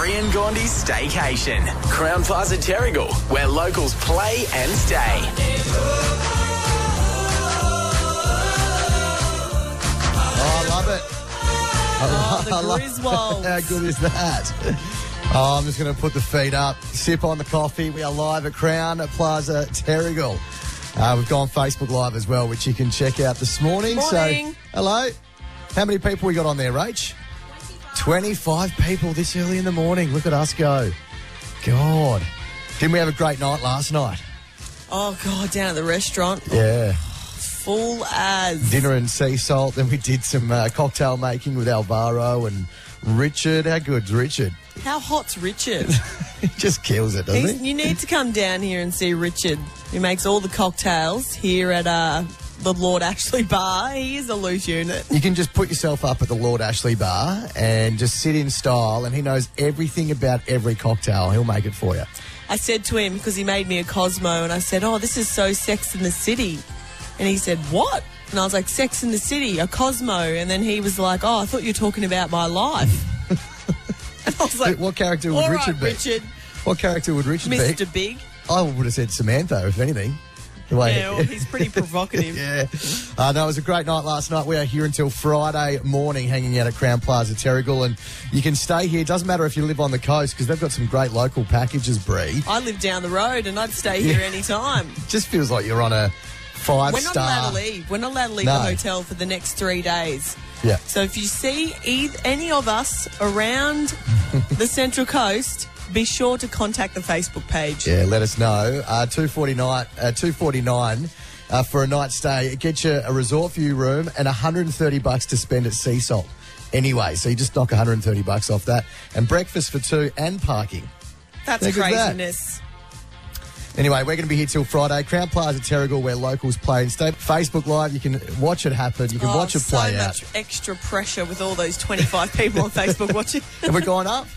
Bree and Gaundy's Staycation. Crown Plaza Terrigal, where locals play and stay. Oh, I love it. The Griswolds. How good is that? Oh, I'm just going to put the feet up, sip on the coffee. We are live at Crown Plaza Terrigal. We've gone Facebook Live as well, which you can check out this morning. Morning. So, hello. How many people we got on there, Rach? 25 people this early in the morning. Look at us go. God. Didn't we have a great night last night? Oh, God, down at the restaurant. Yeah. Full as. Dinner and sea salt. Then we did some cocktail making with Alvaro and Richard. How good's Richard? How hot's Richard? He just kills it, doesn't he? You need to come down here and see Richard. He makes all the cocktails here at the Lord Ashley Bar. He is a loose unit. You can just put yourself up at the Lord Ashley Bar and just sit in style, and he knows everything about every cocktail. He'll make it for you. I said to him, because he made me a Cosmo, and I said, oh, this is so Sex in the City. And he said, what? And I was like, Sex in the City, a Cosmo. And then he was like, oh, I thought you were talking about my life. And I was like, what character would Richard be? Richard. What character would Richard be? Mr. Big. I would have said Samantha, if anything. Yeah, well, he's pretty provocative. Yeah. No, it was a great night last night. We are here until Friday morning hanging out at Crown Plaza Terrigal, and you can stay here. It doesn't matter if you live on the coast because they've got some great local packages, Bree. I live down the road and I'd stay here any time. Just feels like you're on a five-star. We're not allowed to leave. We're not allowed to leave the hotel for the next 3 days. Yeah. So if you see any of us around the Central Coast, be sure to contact the Facebook page. Yeah, let us know. $249 for a night stay. It gets you a resort view room and $130 to spend at Sea Salt. Anyway, so you just knock $130 off that. And breakfast for two and parking. That's craziness. Anyway, we're going to be here till Friday. Crown Plaza Terrigal, where locals play and stay. Facebook Live, you can watch it happen. You can watch it play out. So much extra pressure with all those 25 people on Facebook watching. Have we gone up?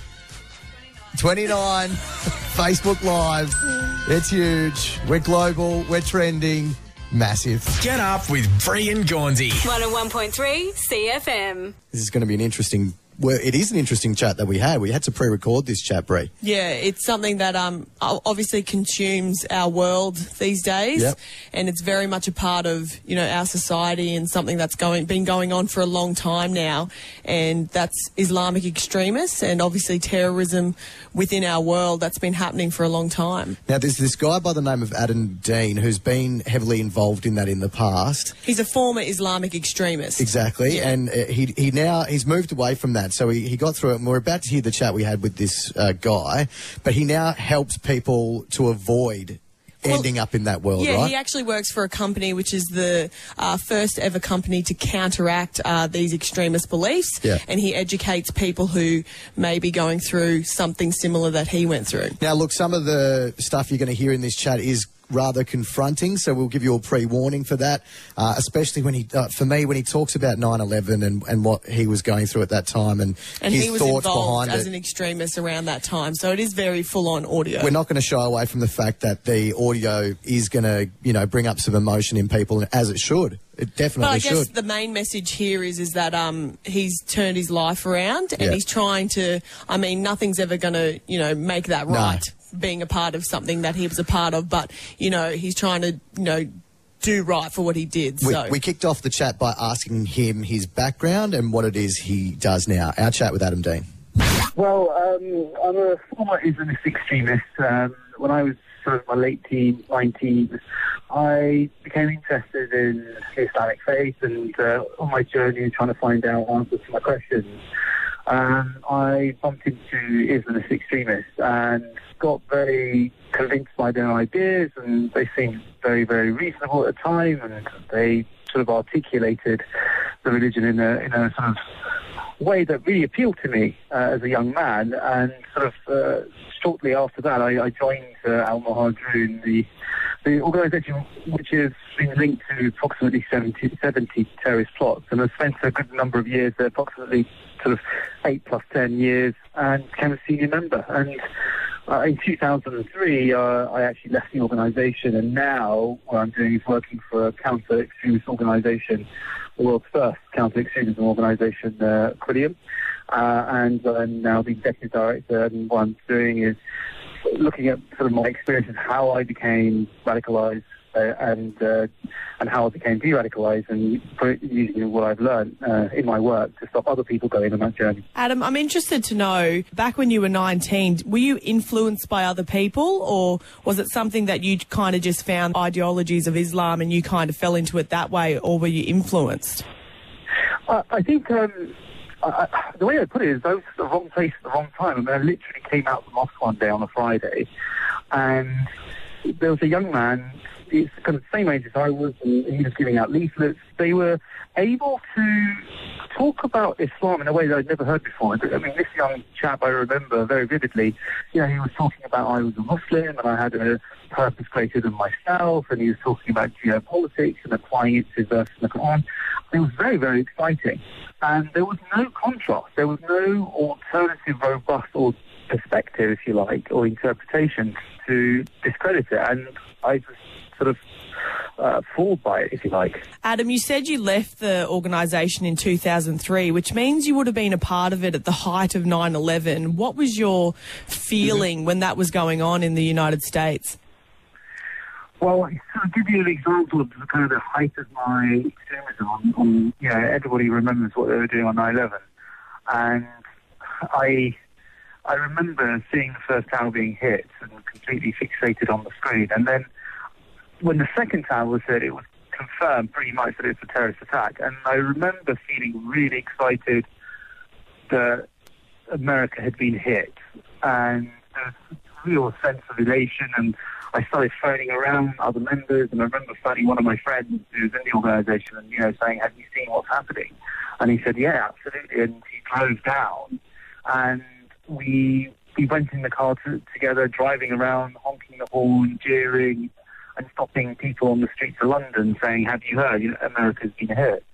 29. Facebook Live. It's huge. We're global. We're trending. Massive. Get up with Bree and Gaundy. 101.3 CFM. This is going to be an interesting... Well, it is an interesting chat that we had. We had to pre-record this chat, Bree. Yeah, it's something that obviously consumes our world these days, and it's very much a part of our society and something that's been going on for a long time now. And that's Islamic extremists and obviously terrorism within our world. That's been happening for a long time. Now, there's this guy by the name of Adam Dean who's been heavily involved in that in the past. He's a former Islamic extremist. Exactly, and he's moved away from that. So he got through it, and we're about to hear the chat we had with this guy, but he now helps people to avoid ending up in that world, right? Yeah, he actually works for a company which is the first ever company to counteract these extremist beliefs, and he educates people who may be going through something similar that he went through. Now, look, some of the stuff you're going to hear in this chat is rather confronting, so we'll give you a pre-warning for that, especially when for me, when he talks about 9/11 and what he was going through at that time and his he was thoughts involved behind as an extremist around that time, so it is very full-on audio. We're not going to shy away from the fact that the audio is going to, bring up some emotion in people, as it should. It definitely should. But I guess the main message here is that he's turned his life around and he's trying to, nothing's ever going to, make that right. Being a part of something that he was a part of, but he's trying to do right for what he did. We kicked off the chat by asking him his background and what it is he does now. Our chat with Adam Dean. Well, I'm a former Islamist extremist. When I was sort of my late teens, 19s, I became interested in the Islamic faith, and on my journey trying to find out answers to my questions, I bumped into Islamist extremists and got very convinced by their ideas, and they seemed very, very reasonable at the time, and they sort of articulated the religion in a sort of way that really appealed to me as a young man. And sort of shortly after that, I joined Al-Muhajirun, the organisation which has been linked to approximately 70 terrorist plots, and I spent a good number of years there, approximately sort of 8 plus 10 years, and became a senior member. And in 2003, I actually left the organisation, and now what I'm doing is working for a counter-extremist organisation, the world's first counter-extremism organisation, Quilliam. and I'm now the executive director, and what I'm doing is looking at sort of my experiences, how I became radicalised, and how I became de-radicalised, and using what I've learned in my work to stop other people going on that journey. Adam, I'm interested to know, back when you were 19, were you influenced by other people, or was it something that you kind of just found ideologies of Islam and you kind of fell into it that way, or were you influenced? I think the way I put it is I was at the wrong place at the wrong time. I mean, I literally came out of the mosque one day on a Friday, and there was a young man, he's kind of the same age as I was, and he was giving out leaflets. They were able to talk about Islam in a way that I'd never heard before. I mean, this young chap, I remember very vividly, he was talking about I was a Muslim and I had a purpose greater than myself, and he was talking about geopolitics and applying it to verses in the Quran. It was very, very exciting. And there was no contrast. There was no alternative, robust, or perspective, if you like, or interpretation to discredit it. And I was sort of fooled by it, if you like. Adam, you said you left the organisation in 2003, which means you would have been a part of it at the height of 9/11. What was your feeling when that was going on in the United States? Well, to give you an example of the kind of the height of my extremism, everybody remembers what they were doing on 9/11, and I remember seeing the first tower being hit and completely fixated on the screen, and then when the second tower was hit, it was confirmed pretty much that it's a terrorist attack, and I remember feeling really excited that America had been hit, and there was a real sense of elation, and I started phoning around other members, and I remember phoning one of my friends who was in the organisation and, saying, have you seen what's happening? And he said, yeah, absolutely. And he drove down, and we went in the car together, driving around, honking the horn, jeering, and stopping people on the streets of London saying, have you heard? America's been hit.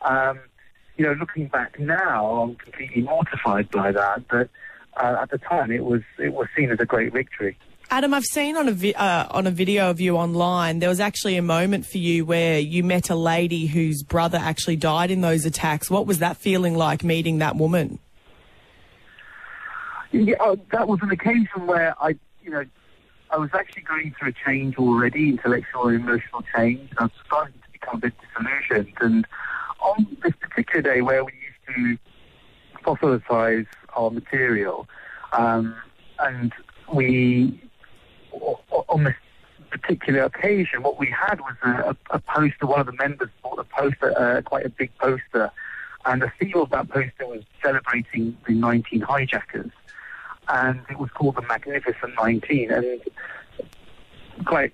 Looking back now, I'm completely mortified by that, but at the time it was seen as a great victory. Adam, I've seen on a video of you online, there was actually a moment for you where you met a lady whose brother actually died in those attacks. What was that feeling like, meeting that woman? Yeah, that was an occasion where I was actually going through a change already, intellectual and emotional change, and I was starting to become a bit disillusioned. And on this particular day where we used to fossilise our material, and on this particular occasion, what we had was a poster. One of the members bought a poster, quite a big poster, and the theme of that poster was celebrating the 19 hijackers, and it was called the Magnificent 19, and quite,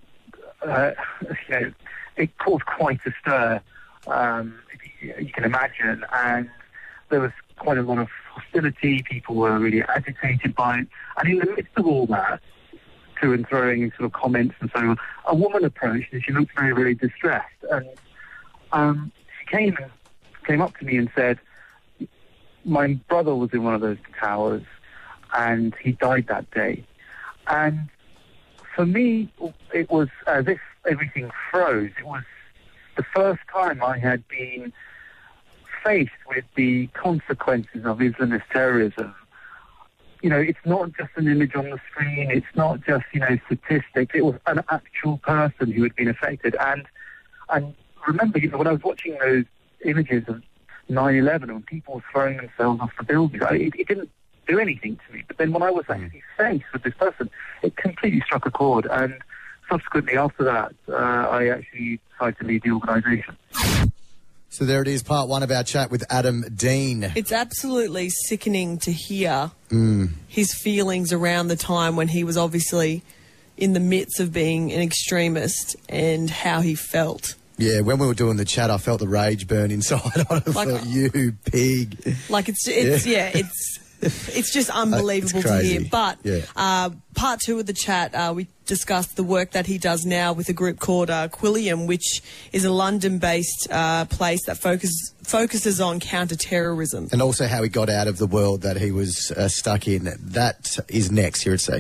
it caused quite a stir, you can imagine, and there was quite a lot of hostility. People were really agitated by it, and in the midst of all that, to and throwing sort of comments and so on, a woman approached and she looked very, very distressed, and she came up to me and said, my brother was in one of those towers and he died that day. And for me, it was as if everything froze. It was the first time I had been faced with the consequences of Islamist terrorism. It's not just an image on the screen. It's not just, statistics. It was an actual person who had been affected. And remember, when I was watching those images of 9/11 and people throwing themselves off the buildings, it didn't do anything to me. But then when I was actually faced with this person, it completely struck a chord. And subsequently after that, I actually decided to leave the organisation. So there it is, part one of our chat with Adam Dean. It's absolutely sickening to hear his feelings around the time when he was obviously in the midst of being an extremist and how he felt. Yeah, when we were doing the chat, I felt the rage burn inside. I thought, you pig. Like it's just unbelievable it's to crazy. hear. But part two of the chat, we discussed the work that he does now with a group called Quilliam, which is a London-based place that focuses on counter-terrorism. And also how he got out of the world that he was stuck in. That is next here at C.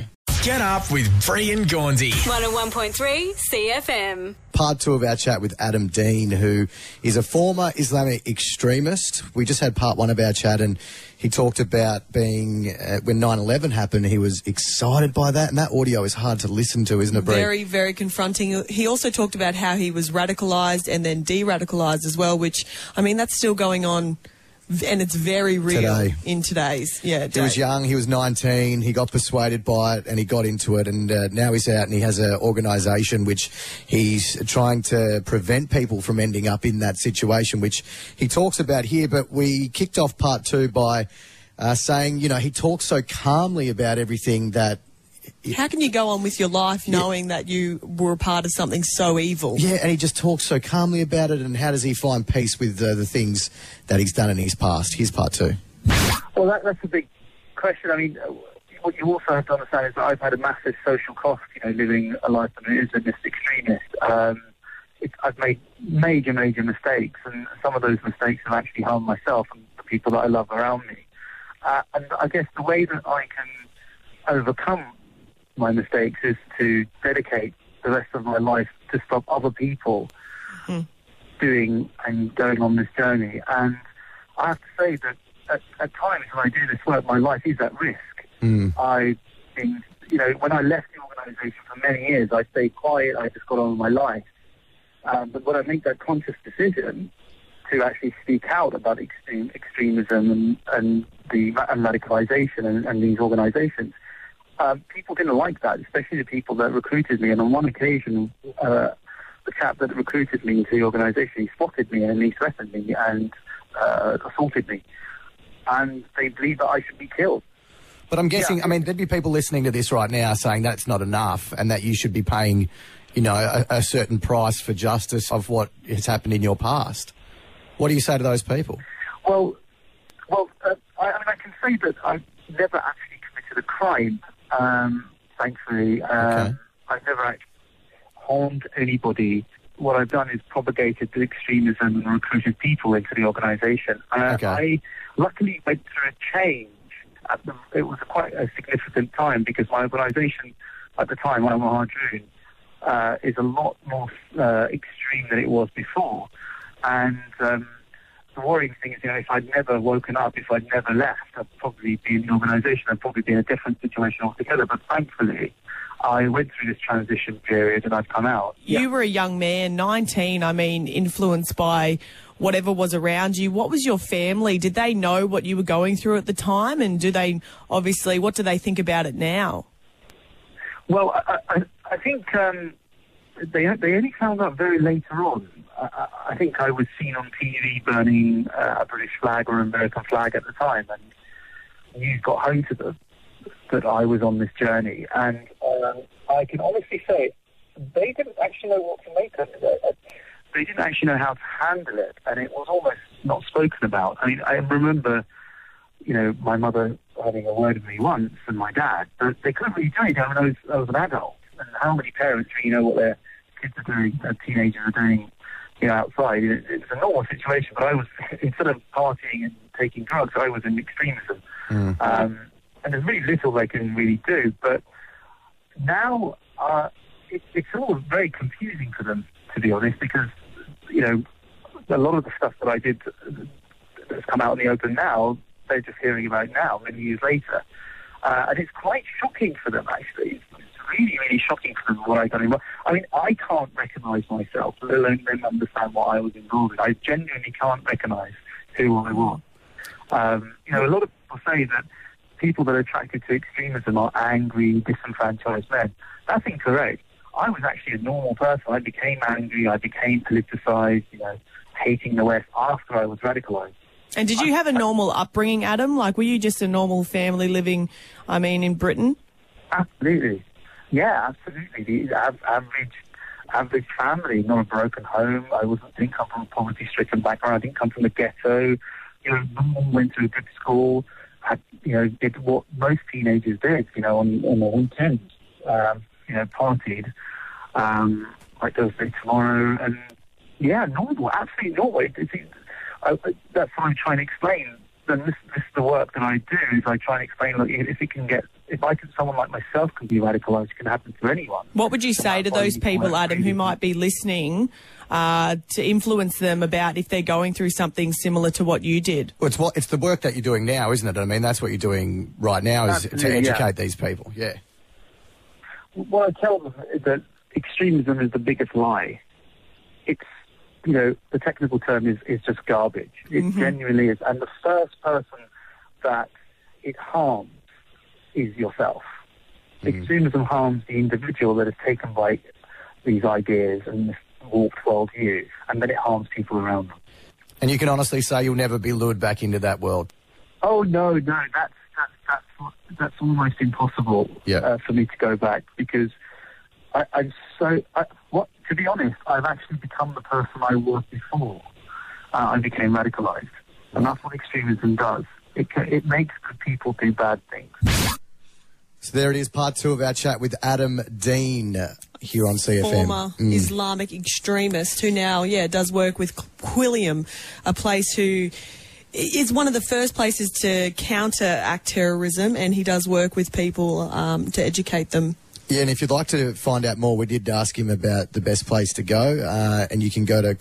Get up with Bree and Gaunsey. 101.3 CFM. Part 2 of our chat with Adam Dean, who is a former Islamic extremist. We just had part 1 of our chat, and he talked about being, when 9/11 happened, he was excited by that, and that audio is hard to listen to, isn't it, Bree? Very, very confronting. He also talked about how he was radicalised and then de-radicalised as well, which, I mean, that's still going on. And it's very real Today. in today's day. He was young, he was 19, he got persuaded by it and he got into it, and now he's out and he has an organisation which he's trying to prevent people from ending up in that situation, which he talks about here. But we kicked off part 2 by saying, you know, he talks so calmly about everything that... How can you go on with your life knowing that you were a part of something so evil? Yeah, and he just talks so calmly about it, and how does he find peace with the things that he's done in his past? Here's part 2. Well, that's a big question. I mean, what you also have to understand is that I've had a massive social cost, you know, living a life as an Islamist extremist. I've made major mistakes, and some of those mistakes have actually harmed myself and the people that I love around me. And I guess the way that I can overcome my mistakes is to dedicate the rest of my life to stop other people doing and going on this journey. And I have to say that at times when I do this work, my life is at risk. I've been, you know, when I left the organisation for many years, I stayed quiet, I just got on with my life. But when I make that conscious decision to actually speak out about extremism and radicalisation and these organisations, people didn't like that, especially the people that recruited me. And on one occasion, the chap that recruited me into the organisation, he spotted me and he threatened me and assaulted me. And they believe that I should be killed. But I'm guessing, I mean, there'd be people listening to this right now saying that's not enough and that you should be paying, you know, a certain price for justice of what has happened in your past. What do you say to those people? Well, I can say that I've never actually committed a crime. Thankfully, I've never actually harmed anybody. What I've done is propagated the extremism and recruited people into the organisation. I luckily went through a change. It was quite a significant time because my organisation at the time, Al Muhajiroon, is a lot more extreme than it was before. And the worrying thing is, you know, if I'd never woken up, if I'd never left, I'd probably be in the organisation. I'd probably be in a different situation altogether. But thankfully, I went through this transition period and I've come out. You were a young man, 19, I mean, influenced by whatever was around you. What was your family? Did they know what you were going through at the time? And do they, obviously, what do they think about it now? Well, I think they only found out very later on. I think I was seen on TV burning a British flag or American flag at the time, and news got home to them that I was on this journey. And I can honestly say they didn't actually know what to make of it. They didn't actually know how to handle it, and it was almost not spoken about. I mean, I remember, you know, my mother having a word with me once, and my dad, but they couldn't really do anything. I mean, I was an adult, and how many parents really know what their kids are doing, teenagers are doing, you know, outside? It's a normal situation, but I was, instead of partying and taking drugs, I was in extremism. And there's really little they can really do. But now it's all very confusing for them, to be honest, because, you know, a lot of the stuff that I did that's come out in the open now, they're just hearing about it now, many years later. And it's quite shocking for them, actually. It's really, really shocking for them what I've done. I mean, I can't recognise myself, let alone then understand what I was involved in. I genuinely can't recognise who I was. You know, a lot of people say that people that are attracted to extremism are angry, disenfranchised men. That's incorrect. I was actually a normal person. I became angry, I became politicised, you know, hating the West after I was radicalised. And did you have a normal upbringing, Adam? Like, were you just a normal family living, I mean, in Britain? Absolutely. Yeah, absolutely. The average family, not a broken home. I didn't come from a poverty-stricken background. I didn't come from a ghetto. You know, my mum went to a good school. Did what most teenagers did, you know, on the weekends. You know, partied like Thursday tomorrow, and yeah, normal, absolutely normal. That's what I'm trying to explain. then this is the work that I do, is I try and explain, look, someone like myself can be radicalised, it can happen to anyone. What would you say to those people, Adam, who might be listening, to influence them about if they're going through something similar to what you did? Well, it's the work that you're doing now, isn't it? I mean, that's what you're doing right now, is to educate these people. Yeah. What I tell them is that extremism is the biggest lie. It's, the technical term is just garbage. It genuinely is. And the first person that it harms is yourself. Extremism harms the individual that is taken by these ideas and this warped worldview, and then it harms people around them. And you can honestly say you'll never be lured back into that world? Oh, no, that's almost impossible for me to go back, because to be honest, I've actually become the person I was before I became radicalised. And that's what extremism does. It makes good people do bad things. So there it is, part 2 of our chat with Adam Dean here on CFM. Former Islamic extremist who now, does work with Quilliam, a place who is one of the first places to counteract terrorism, and he does work with people to educate them. Yeah, and if you'd like to find out more, we did ask him about the best place to go, and you can go to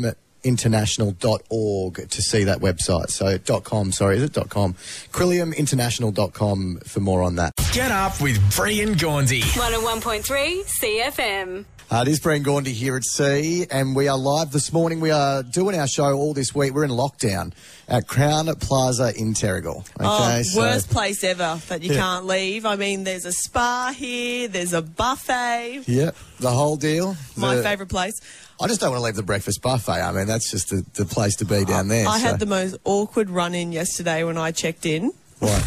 quilliaminternational.org to see that website. So .com, sorry, is it .com? quilliaminternational.com for more on that. Get up with Bree and Gaundy. 101.3 CFM. It is Bree and Gaundy here at C, and we are live this morning. We are doing our show all this week. We're in lockdown at Crown Plaza in Terrigal. Okay, worst place ever that you can't leave. I mean, there's a spa here, there's a buffet. Yeah, the whole deal. My favourite place. I just don't want to leave the breakfast buffet. I mean, that's just the place to be down there. I had the most awkward run-in yesterday when I checked in. What?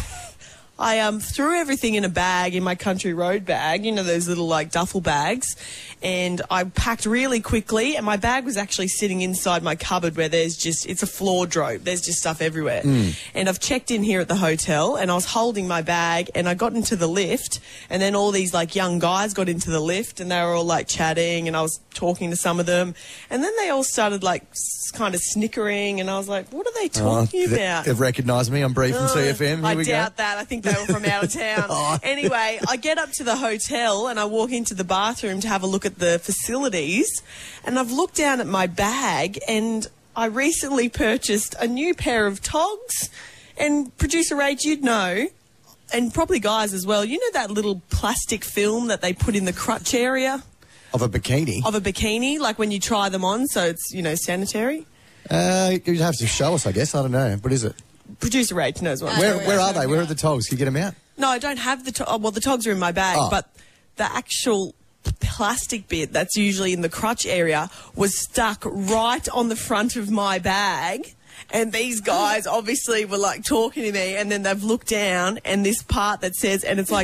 I threw everything in a bag, in my country road bag, those little duffel bags, and I packed really quickly, and my bag was actually sitting inside my cupboard where it's a floor drope. There's just stuff everywhere. And I've checked in here at the hotel, and I was holding my bag, and I got into the lift, and then all these young guys got into the lift, and they were all chatting, and I was talking to some of them, and then they all started kind of snickering, and I was like, what are they talking about? They've recognised me. I'm Bree from CFM. I doubt that. I think they were from out of town. Anyway, I get up to the hotel and I walk into the bathroom to have a look at the facilities, and I've looked down at my bag, and I recently purchased a new pair of togs, and producer Rach, you'd know, and probably guys as well, that little plastic film that they put in the crotch area? Of a bikini? Of a bikini, like when you try them on, so it's, sanitary? You'd have to show us, I guess. I don't know. What is it? Producer Rach knows what. Where are they? Where are the togs? Can you get them out? No, I don't have the togs. Well, the togs are in my bag, but the actual plastic bit that's usually in the crotch area was stuck right on the front of my bag. And these guys obviously were talking to me, and then they've looked down, and this part that says, and it's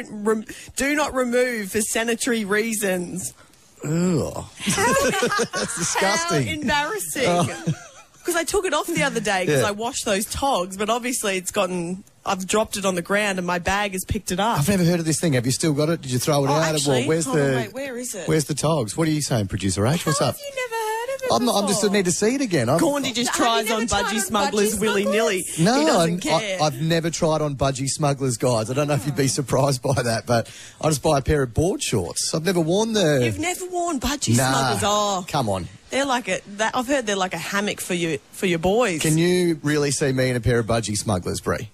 do not remove for sanitary reasons. Ugh. That's disgusting. How embarrassing. Because I took it off the other day because I washed those togs, but obviously I've dropped it on the ground and my bag has picked it up. I've never heard of this thing. Have you still got it? Did you throw it out? Actually, where's where is it? Where's the togs? What are you saying, Producer H? What's up? Have you never heard of it I'm just need to see it again. Gaundy just tries on Budgie Smugglers willy-nilly. No, he doesn't care. I've never tried on Budgie Smugglers, guys. I don't know if you'd be surprised by that, but I just buy a pair of board shorts. I've never worn the... You've never worn Budgie Smugglers? Oh, come on. They're I've heard they're like a hammock for your boys. Can you really see me in a pair of Budgie Smugglers, Bree?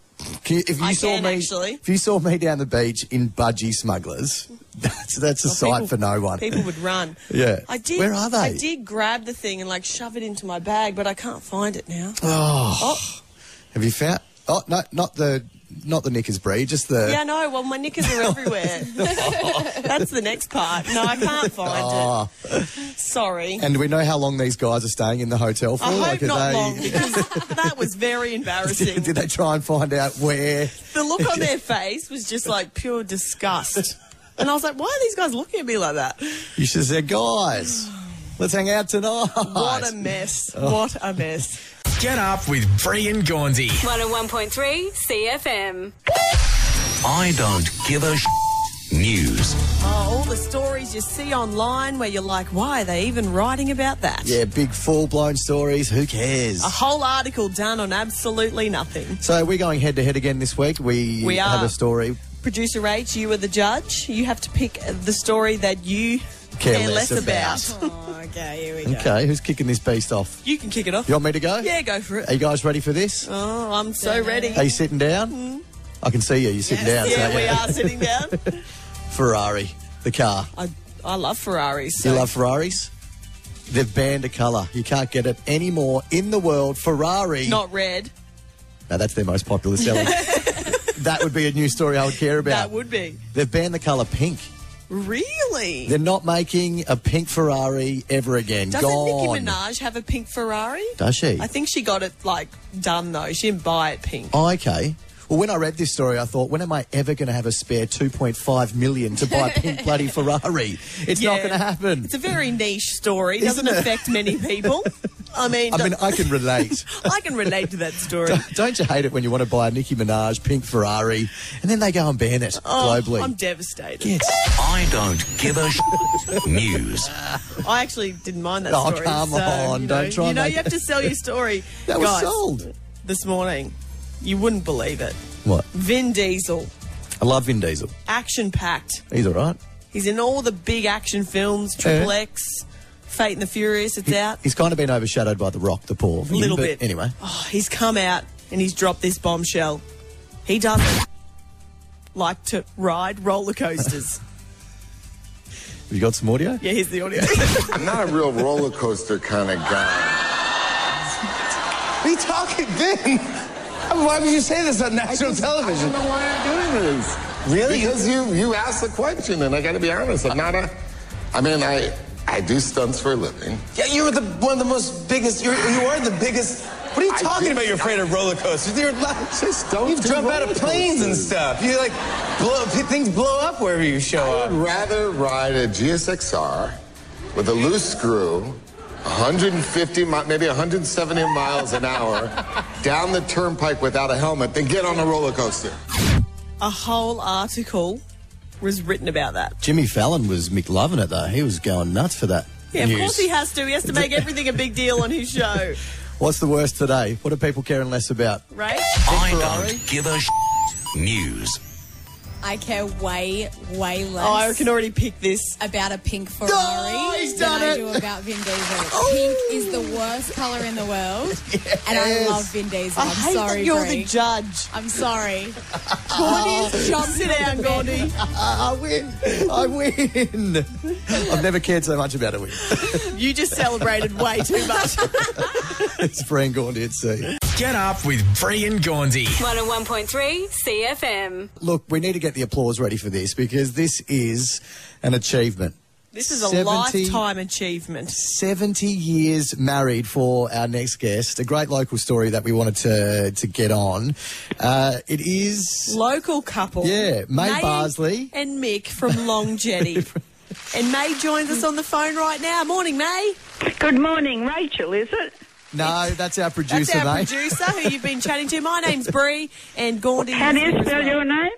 If you saw me down the beach in Budgie Smugglers, that's a sight for no one. People would run. Yeah. Where are they? I did grab the thing and shove it into my bag, but I can't find it now. Oh. Have you found? Oh no, not the knickers, Bree, just the... Yeah, no, well, my knickers are everywhere. That's the next part. No, I can't find it. Sorry. And do we know how long these guys are staying in the hotel for? I hope not long, because that was very embarrassing. Did they try and find out where? The look on their face was just pure disgust. And I was like, why are these guys looking at me like that? You should have said, guys, let's hang out tonight. What a mess. What a mess. Get up with Bree and Gaundy. 101.3 CFM. I don't give a News. Oh, all the stories you see online where you're like, why are they even writing about that? Yeah, big full-blown stories. Who cares? A whole article done on absolutely nothing. So we're going head-to-head again this week. We have a story. Producer Rach, you are the judge. You have to pick the story that you care less about. Oh, okay, here we go. Okay, who's kicking this beast off? You can kick it off. You want me to go? Yeah, go for it. Are you guys ready for this? Oh, I'm so ready. Are you sitting down? I can see you. You're sitting down. Yeah, so, we are sitting down. Ferrari, the car. I love Ferraris. You love Ferraris? They've banned a colour. You can't get it anymore in the world. Ferrari. Not red. No, that's their most popular seller. That would be a news story I would care about. That would be. They've banned the colour pink. Really? They're not making a pink Ferrari ever again. Doesn't Gone. Nicki Minaj have a pink Ferrari? Does she? I think she got it, done, though. She didn't buy it pink. Oh, okay. Well, when I read this story, I thought, when am I ever going to have a spare $2.5 million to buy a pink bloody Ferrari? It's not going to happen. It's a very niche story. Doesn't affect many people. I mean, I can relate. I can relate to that story. Don't you hate it when you want to buy a Nicki Minaj pink Ferrari and then they go and ban it globally? I'm devastated. Yes. I don't give a news. I actually didn't mind that Oh, story. come on, don't try and You make have to sell your story. That was Guys, sold. this morning. You wouldn't believe it. What? Vin Diesel, I love Vin Diesel. action-packed. He's all right. He's in all the big action films, Triple X, Fate and the Furious, it's out. He's kind of been overshadowed by The Rock, the poor Vin, Little but bit. Anyway. Oh, he's come out and he's dropped this bombshell. He doesn't like to ride roller coasters. Have you got some audio? Yeah, here's the audio. I'm not a real roller coaster kind of guy. What are you talking, Vin? Why would you say this on national television? I don't know why I'm doing this. Really? Because you asked the question, and I got to be honest. I'm not a. I mean, I do stunts for a living. Yeah, you're one of the most biggest. You are the biggest. What are you talking about? You're afraid of roller coasters. Just don't You do jump out of roller planes and coasters. stuff. You things blow up wherever you show I up. would rather ride a GSXR with a loose screw, 150, maybe 170 miles an hour down the turnpike without a helmet than get on a roller coaster. A whole article was written about that. Jimmy Fallon was McLovin it, though. He was going nuts for that Yeah, news. of course he has to. He has to make everything a big deal on his show. What's the worst today? What are people caring less about? Right? I Ferrari? don't give a news. I care way, way less Oh, I can already pick this. about a pink Ferrari Oh, he's than done I it. do about Vin Diesel. Pink is the worst colour in the world, and I love Vin Diesel. I I'm hate sorry, that you're Brie. the judge. I'm sorry. Sit down, Gordy. I win. I've never cared so much about a win. You just celebrated way too much. It's Fran Gaundy at sea. Get up with Bree and Gaundy. 101.3 CFM. Look, we need to get the applause ready for this because this is an achievement. This is a 70 lifetime achievement. 70 years married for our next guest. A great local story that we wanted to get on. It is... Local couple. Yeah, May Barsley. and Mick from Long Jetty. And May joins us on the phone right now. Morning, May. Good morning, Rachel, is it? No, that's our producer, That's our mate. producer who you've been chatting to. My name's Bree and Gaundy. How do is you here as spell well. your name?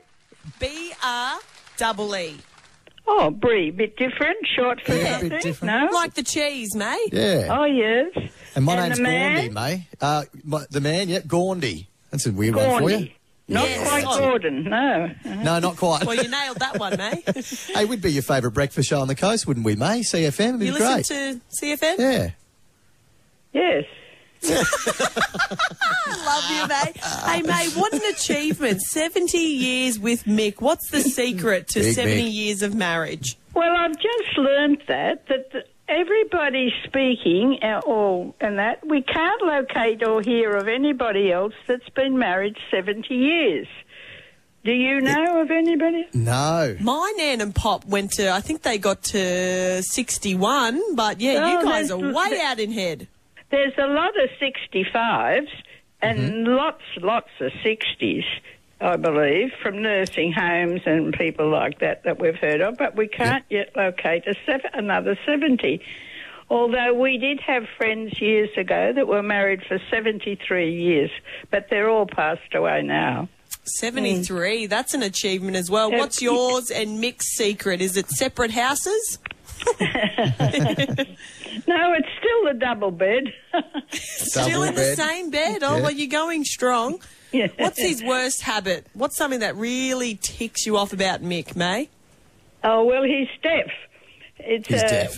B-R-E-E. Oh, Brie, bit different, short for Yeah, a bit something? different. No? Like the cheese, May. Yeah. Oh, yes. And my and name's the man? Gaundy, May. The man, yep, Gaundy. That's a weird one for you. Gaundy. Not Yes. quite Oh. Gordon, no. No, not quite. Well, you nailed that one, May. Hey, we'd be your favourite breakfast show on the coast, wouldn't we, May? CFM, it'd be You great. listen to CFM? Yeah. Yes. Love you, May. Hey, May, what an achievement. 70 years with Mick. What's the secret to Big 70 Mick. years of marriage? Well, I've just learned that everybody's speaking, and that we can't locate or hear of anybody else that's been married 70 years. Do you know of anybody? No. My nan and pop went to, I think they got to 61, but yeah, Oh, you guys are there's- way out in head. There's a lot of 65s and lots of 60s, I believe, from nursing homes and people like that we've heard of, but we can't yet locate another 70. Although we did have friends years ago that were married for 73 years, but they're all passed away now. 73. That's an achievement as well. What's yours and Mick's secret? Is it separate houses? No, it's still the double bed. Still in the same bed? Oh, well, you're going strong. Yeah. What's his worst habit? What's something that really ticks you off about Mick, May? Oh, well, he's deaf. He's deaf.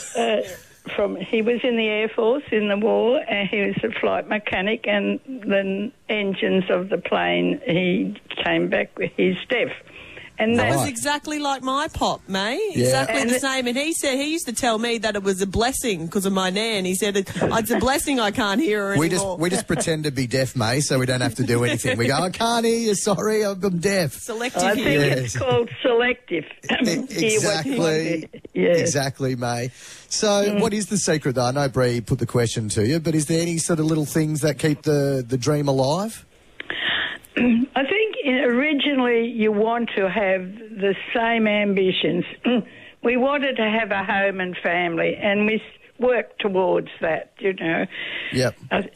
He was in the Air Force in the war, and he was a flight mechanic, and the engines of the plane, he came back with his deaf. And That was exactly like my pop, May. Exactly the same. And he said he used to tell me that it was a blessing because of my nan. He said it's a blessing I can't hear her anymore. We just pretend to be deaf, May, so we don't have to do anything. We go, I can't hear you, sorry, I'm deaf. Selective I think hearing. it's called selective. Exactly. Yeah. Exactly, May. So what is the secret, though? I know Bree put the question to you, but is there any sort of little things that keep the dream alive? I think originally you want to have the same ambitions. We wanted to have a home and family, and we worked towards that, you know. Yep.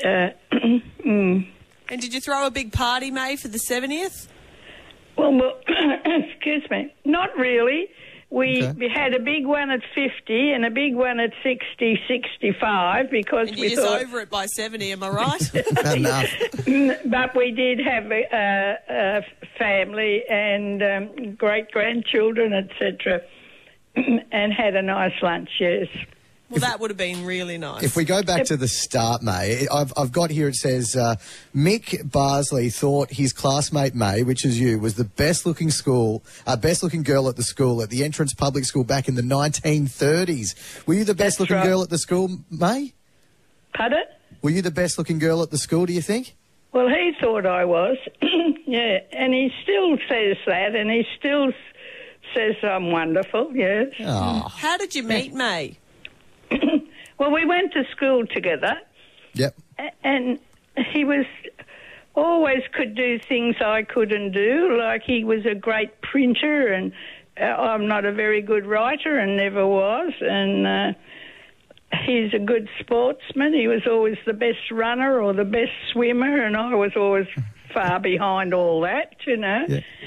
And did you throw a big party, May, for the 70th? Well, excuse me, not really. We had a big one at 50 and a big one at 60, 65 because and we you're thought... just over it by 70, am I right? Enough. But we did have a family and great-grandchildren, etc., and had a nice lunch, yes. Well, that would have been really nice. If we go back to the start, May, I've got here, it says, Mick Barsley thought his classmate, May, which is you, was the best-looking girl at the school, at the Entrance Public School back in the 1930s. Were you the best-looking girl at the school, May? Pardon? Were you the best-looking girl at the school, do you think? Well, he thought I was, yeah, and he still says that, and he still says I'm wonderful, yes. Oh. How did you meet, May? Well, we went to school together. Yep. And he was always could do things I couldn't do. Like he was a great printer, and I'm not a very good writer and never was. And he's a good sportsman. He was always the best runner or the best swimmer, and I was always far behind all that, you know.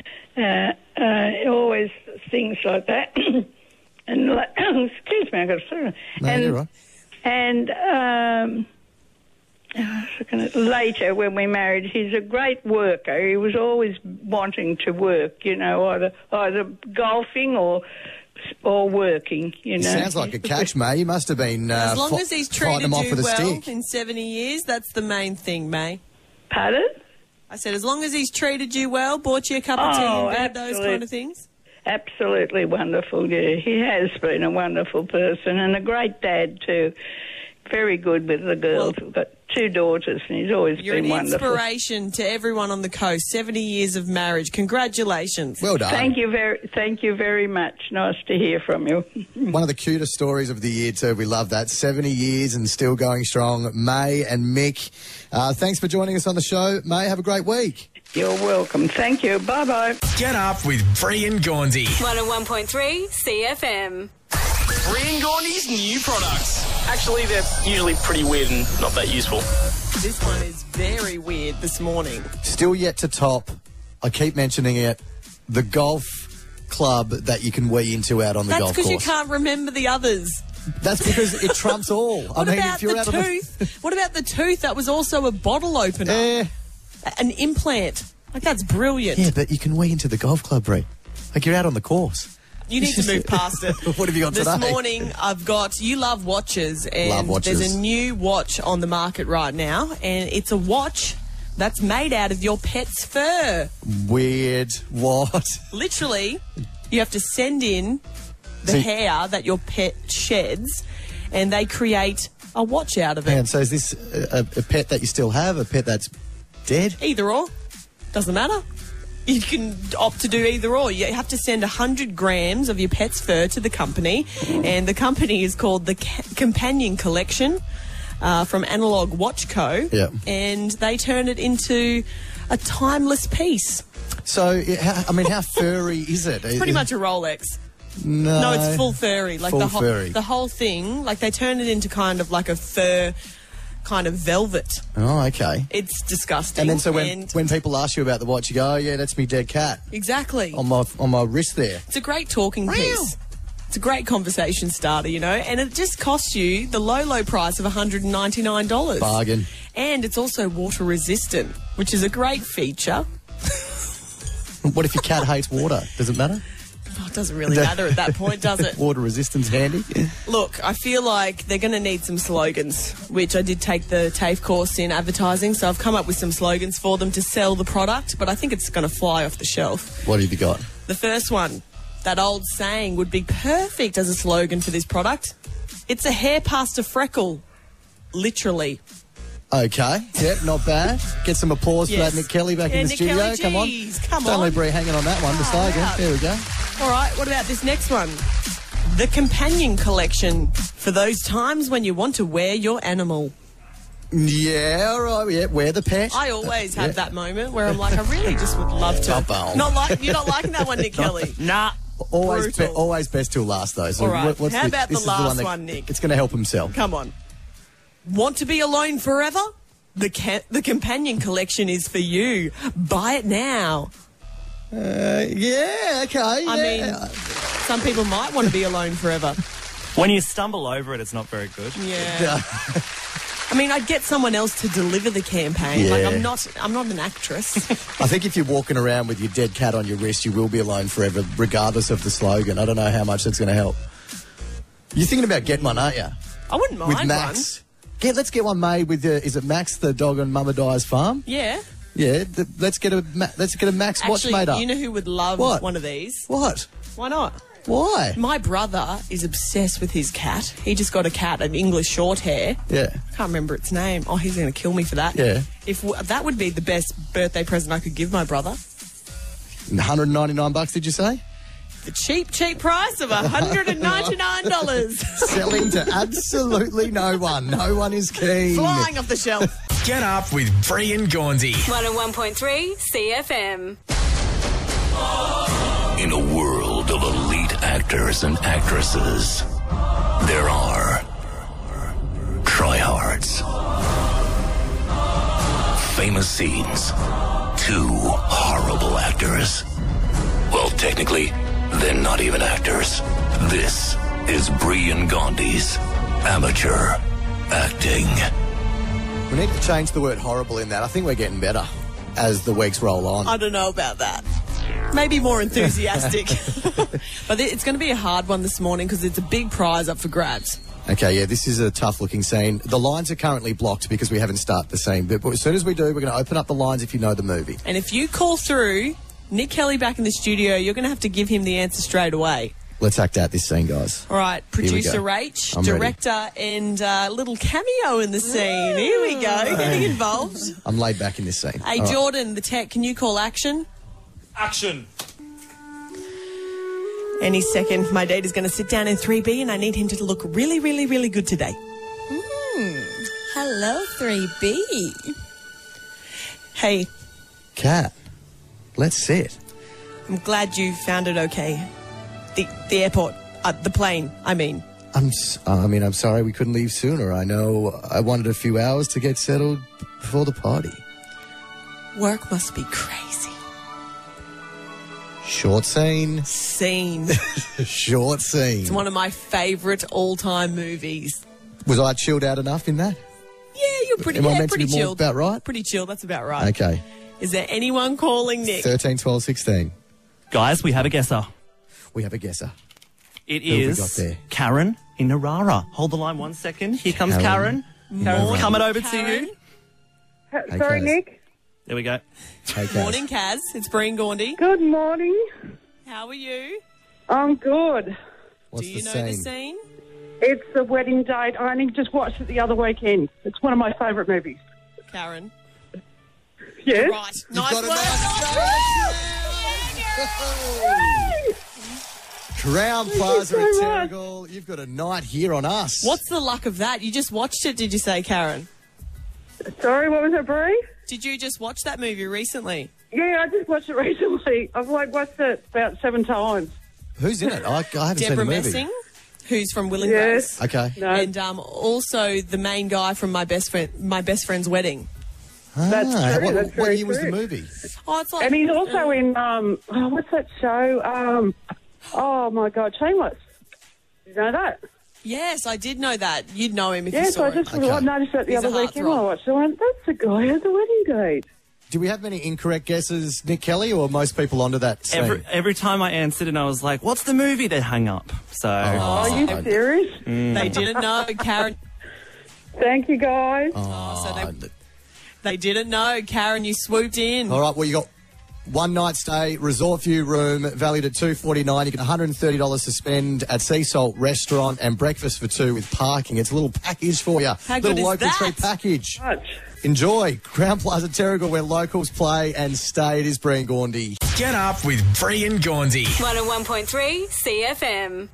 Yeah. Always things like that. And excuse me, I got to. No, you're right. And later, when we married, he's a great worker. He was always wanting to work, you know, either golfing or working, you know. Sounds like a catch, May. You must have been as long as he's treated him off you with a well stick. in 70 years, that's the main thing, May. Pardon? I said, as long as he's treated you well, bought you a cup of tea in bed, those kind of things. Absolutely wonderful, yeah. He has been a wonderful person and a great dad too. Very good with the girls. We've got 2 daughters and he's always been wonderful. You're an inspiration to everyone on the coast. 70 years of marriage. Congratulations. Well done. Thank you very much. Nice to hear from you. One of the cutest stories of the year too. We love that. 70 years and still going strong. May and Mick, thanks for joining us on the show. May, have a great week. You're welcome. Thank you. Bye-bye. Get up with Bree and Gaunthy. 101.3 CFM. Bree and Gaunty's new products. Actually, they're usually pretty weird and not that useful. This one is very weird this morning. Still yet to top, I keep mentioning it, the golf club that you can wee into out on the golf course. That's because you can't remember the others. That's because it trumps all. What about the tooth? What about the tooth that was also a bottle opener? An implant. Like, that's brilliant. Yeah, but you can wee into the golf club, Bree. Like, you're out on the course. You need to move past it. What have you got today? This morning, I've got, you love watches. And love watches. There's a new watch on the market right now, and it's a watch that's made out of your pet's fur. Weird. What? Literally, you have to send in the hair that your pet sheds, and they create a watch out of it. And so is this a pet that you still have, a pet that's dead? Either or. Doesn't matter. You can opt to do either or. You have to send 100 grams of your pet's fur to the company, and the company is called the Companion Collection from Analog Watch Co. Yeah. And they turn it into a timeless piece. So, I mean, how furry is it? It's pretty much a Rolex. No, it's full furry. Like full furry. The whole thing, like they turn it into kind of like a fur kind of velvet. Oh, okay. It's disgusting. And then so when people ask you about the watch, you go, oh, yeah, that's me dead cat. Exactly. On my wrist there. It's a great talking piece. It's a great conversation starter, you know, and it just costs you the low price of $199. Bargain. And it's also water resistant, which is a great feature. What if your cat hates water? Does it matter? Oh, it doesn't really matter at that point, does it? Water resistance handy. Look, I feel like they're going to need some slogans, which I did take the TAFE course in advertising, so I've come up with some slogans for them to sell the product, but I think it's going to fly off the shelf. What have you got? The first one, that old saying, would be perfect as a slogan for this product. It's a hair past a freckle. Literally. Okay, yep, not bad. Get some applause for that, Nick Kelly, back in the Nick studio. Kelly, Come on. Come Stanley on. Bree hanging on that one, the slogan. Wow. There we go. All right, what about this next one? The companion collection for those times when you want to wear your animal. Yeah, all right, yeah, wear the pet. I always have that moment where I'm like, I really just would love to. You're not liking that one, Nick Kelly? Nah. Always best till last, though. So all right, what's how about this the is last that one, Nick? It's going to help himself. Come on. Want to be alone forever? The companion collection is for you. Buy it now. Yeah, okay. I mean, some people might want to be alone forever. When you stumble over it, it's not very good. Yeah. I mean, I'd get someone else to deliver the campaign. Yeah. Like, I'm not an actress. I think if you're walking around with your dead cat on your wrist, you will be alone forever, regardless of the slogan. I don't know how much that's going to help. You're thinking about getting one, aren't you? I wouldn't mind with Max. Let's get one made with. Is it Max, the dog on Mama Di's farm? Yeah. Yeah. Let's get a Max watch made up. You know who would love one of these? What? Why not? Why? My brother is obsessed with his cat. He just got a cat, an English short hair. Yeah. I can't remember its name. Oh, he's going to kill me for that. Yeah. That would be the best birthday present I could give my brother. $199, did you say? The cheap price of $199. Selling to absolutely no one. No one is keen. Flying off the shelf. Get up with Bree and Gaunsey. 101.3 CFM. In a world of elite actors and actresses, there are tryhards. Famous scenes. 2 horrible actors. Well, technically, they're not even actors. This is Bree and Gaunsey's amateur acting. We need to change the word horrible in that. I think we're getting better as the weeks roll on. I don't know about that. Maybe more enthusiastic. But it's going to be a hard one this morning because it's a big prize up for grabs. Okay, yeah, this is a tough-looking scene. The lines are currently blocked because we haven't started the scene. But as soon as we do, we're going to open up the lines if you know the movie. And if you call through, Nick Kelly back in the studio, you're going to have to give him the answer straight away. Let's act out this scene, guys. All right, producer Rach, director, and little cameo in the scene. Here we go, getting involved. I'm laid back in this scene. Hey, all Jordan, right. The tech, can you call action? Action. Any second, my date is going to sit down in 3B and I need him to look really, really, really good today. Hello, 3B. Hey. Kat, let's sit. I'm glad you found it okay. The airport, the plane, I mean. I'm sorry we couldn't leave sooner. I know I wanted a few hours to get settled before the party. Work must be crazy. Short scene. Short scene. It's one of my favourite all-time movies. Was I chilled out enough in that? Yeah, you're pretty, Am I meant pretty to be chilled. More about right? Pretty chilled, that's about right. Okay. Is there anyone calling, Nick? 13, 12, 16. Guys, we have a guesser. We have a guesser. It is Karen in Narara. Hold the line 1 second. Here comes Karen. Karen's coming over to you. Sorry, Nick. There we go. Hey, morning, Kaz. It's Bree and Gaunsey. Good morning. How are you? I'm good. What's Do you the know scene? the scene? It's the wedding date. I only just watched it the other weekend. It's one of my favourite movies. Karen. Yes. Right. Nice work. Crown Plaza at Terrigal. You've got a night here on us. What's the luck of that? You just watched it, did you say, Karen? Sorry, what was it, Bree? Did you just watch that movie recently? Yeah, I just watched it recently. I've watched it about 7 times. Who's in it? I haven't seen the Deborah movie. Messing. who's from Will and Grace. Okay. No. And also the main guy from my best friend's wedding. That's true. What, That's what very year was the true. movie? Oh, it's like, And he's also in, what's that show? Oh, my God, Shameless. You know that? yes, I did know that. You'd know him if you Yes, saw I him. just noticed that the He's a other weekend heartthrob. when I watched it. I went, that's the guy at the wedding date. Do we have many incorrect guesses, Nick Kelly, or are most people onto that scene? Every time I answered and I was like, what's the movie? They hung up. So. Are you serious? They didn't know, Karen. Thank you, guys. They didn't know, Karen. You swooped in. All right, well, you got one night stay, resort view room, valued at $249. You get $130 to spend at Sea Salt Restaurant and breakfast for two with parking. It's a little package for you. How little good is local that? treat package. Much. Enjoy. Crown Plaza Terrigal, where locals play and stay. It is Breen Gaundy. Get up with Bree and Gaundy. 101.3 CFM.